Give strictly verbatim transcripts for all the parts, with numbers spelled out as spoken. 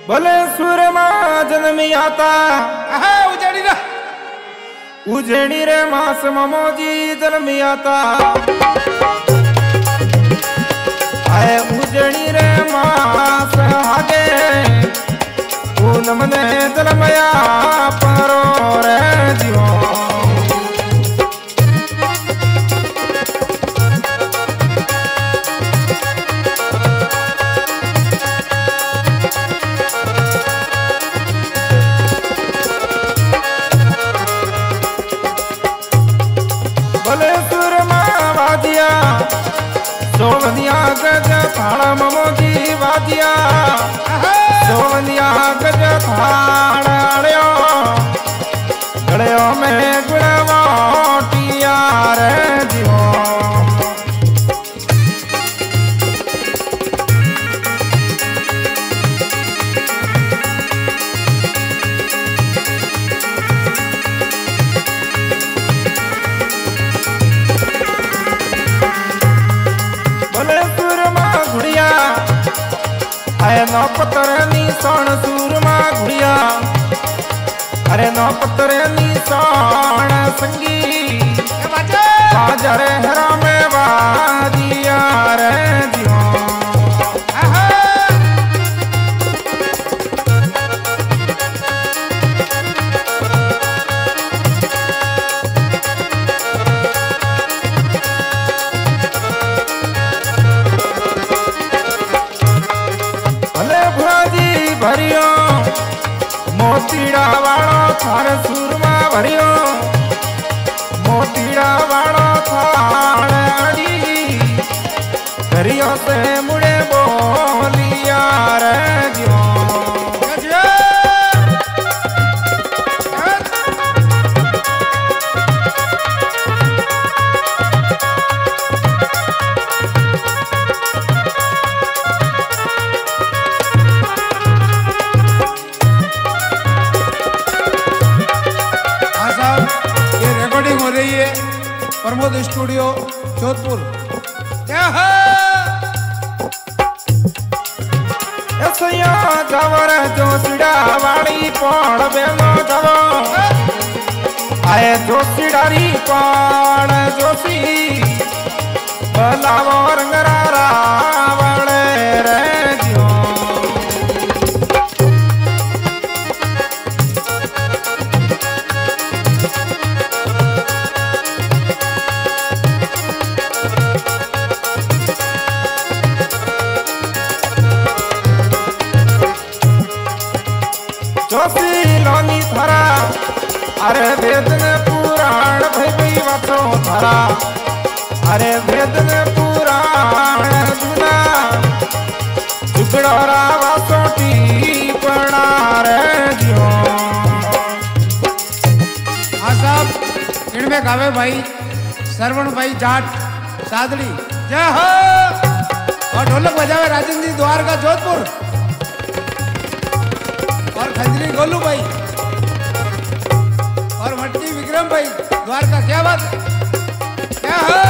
भले सुर में जन्मी आता उजड़ी रे उजड़ी रे मास ममोजी जन्मी आता आए उजड़ी रे मास आगे पूनम ने जन्मया परो रे जीवो सोवनिया गज थाड़ा ममोजी वादिया सोवनिया गज थाड़ो गड़ो में गुड़वाटिया रे जीवो नौ पत्थर निशान सूरमा घुड़िया अरे नौ पत्थर निशान संगी बाजार हरा में वादिया रे जीवो भरियो मोतीड़ा वालो थार सूरमा भरियो मोतीड़ा वालो थार अड़ी भरियो से मुड़े बोलिया रे जीवो हो रही है प्रमोद स्टूडियो जोधपुर। जवर जोशीड़ा वाली पौड़ बेलो जवो आए जोशीडारी पौड़ जोशी बलावो रंगरा रावण रे जियो जोशी लोनी थरा अरे वेद ने पुराण भई वाचो थरा अरे वेद ने पुराण दुना जुगड़ोरा वासोटी पड़ा रे जियो हाँ साहब इनमें गावे भाई सरवण भाई जाट सादड़ी जय हो और ढोलक बजावे राजेंद्र जी द्वारका जोधपुर और खंजरी गोलू भाई और मट्टी विक्रम भाई द्वारका क्या बात है क्या है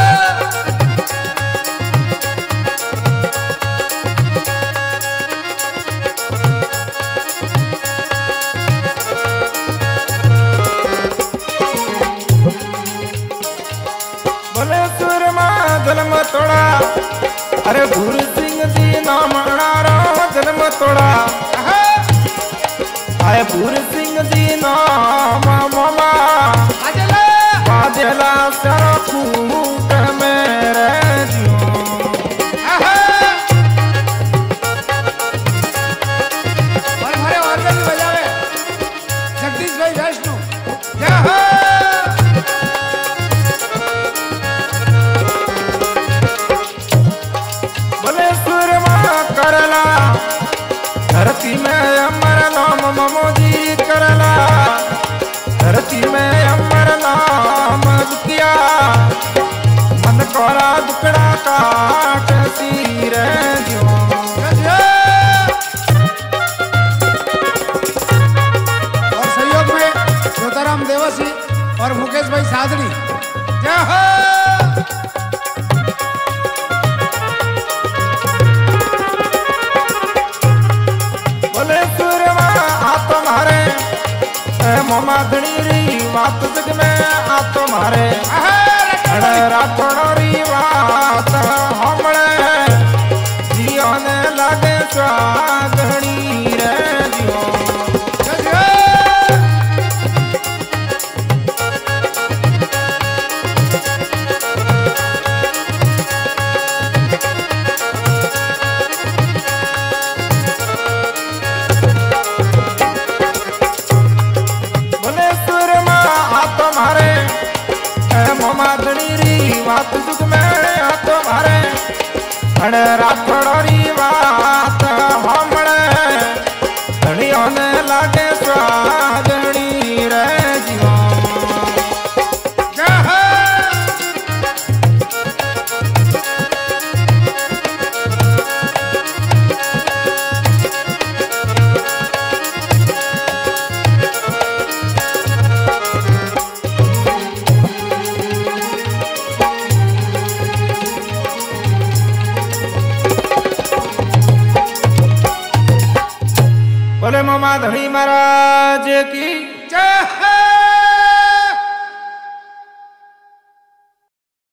बोले सुरमा जन्म तोड़ा अरे गुरु सिंह जी नाम अनारा जन्म तोड़ा आए भूर सिंह जी नाम मामा बाजला सारा फूट मेरे जियो और हमारे ऑर्गन बजावे जगदीश भाई वैष्णो बोले सुरमा करला धरती में अमर नाम ममोजी करला धरती में अमर नाम दुखिया मोमा धनी री बात जग में आ तुम्हारे अरे राठौड़ी बात हमले जियो ने लागे स्वागणी रे जियो माधड़ी री बात दुख में आ तुम्हारे अरे राठौड़ी बात हमड़े धड़ियों ने लागे स्वागणी रे जीवा बोले मामा धनी महाराज की जय।